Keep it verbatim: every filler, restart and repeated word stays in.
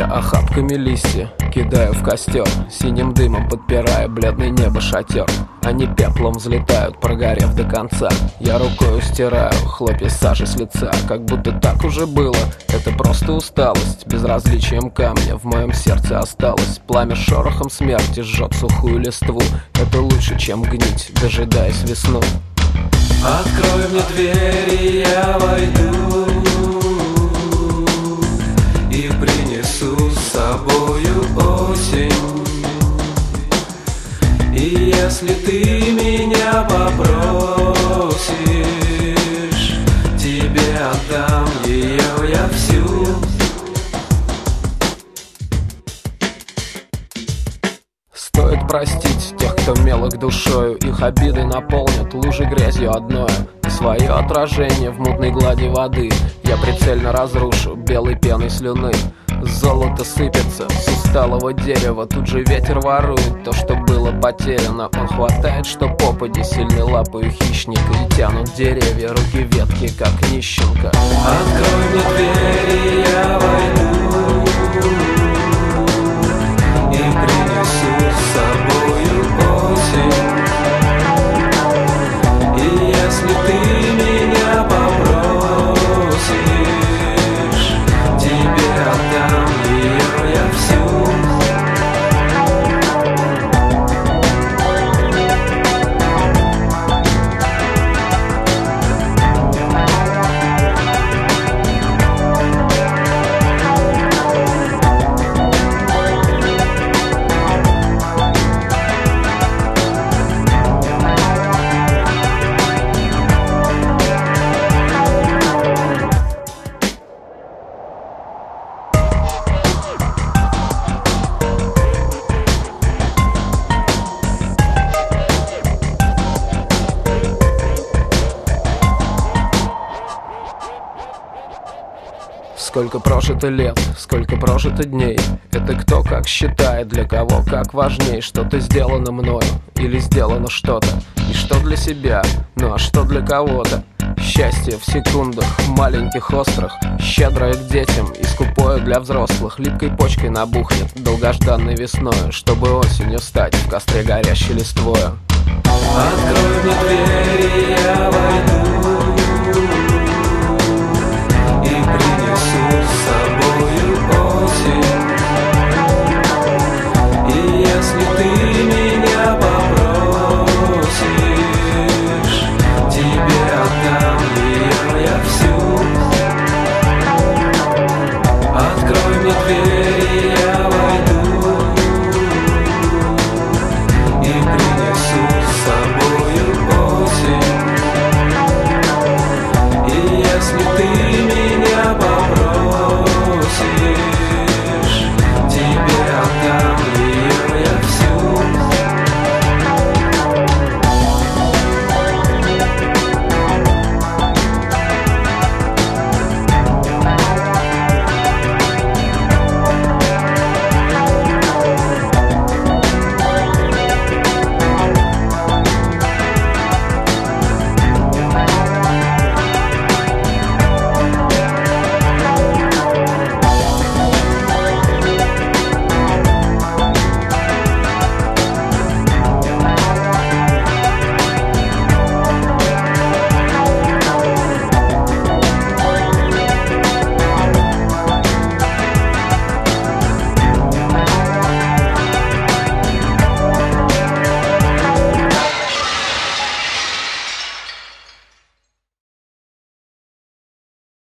Я охапками листья кидаю в костер, синим дымом подпирая бледное небо шатер. Они пеплом взлетают, прогорев до конца. Я рукою стираю хлопья сажи с лица, как будто так уже было. Это просто усталость, безразличием камня в моем сердце осталось. Пламя шорохом смерти жжет сухую листву. Это лучше, чем гнить, дожидаясь весну. Открой мне двери, я войду и принесу с собою осень. И если ты меня попросишь, тебе отдам ее я всю. Стоит простить тех, кто мелок душою. Их обиды наполнят лужи грязью одною. И свое отражение в мутной глади воды я прицельно разрушу белой пеной слюны. Золото сыпется с усталого дерева. Тут же ветер ворует то, что было потеряно. Он хватает, что попади, сильной лапою хищника. И тянут деревья, руки ветки, как нищенка. Открой мне двери, я войду и принесу с собою осень. И если ты меня попросишь, тебе отдам ее я всю. Сколько прожито лет, сколько прожито дней. Это кто как считает, для кого как важней. Что-то сделано мною или сделано что-то. И что для себя, ну а что для кого-то. Счастье в секундах, маленьких острых, щедрое к детям и скупое для взрослых. Липкой почкой набухнет долгожданной весною, чтобы осенью стать в костре горящей листвою. Открой мне двери, я войду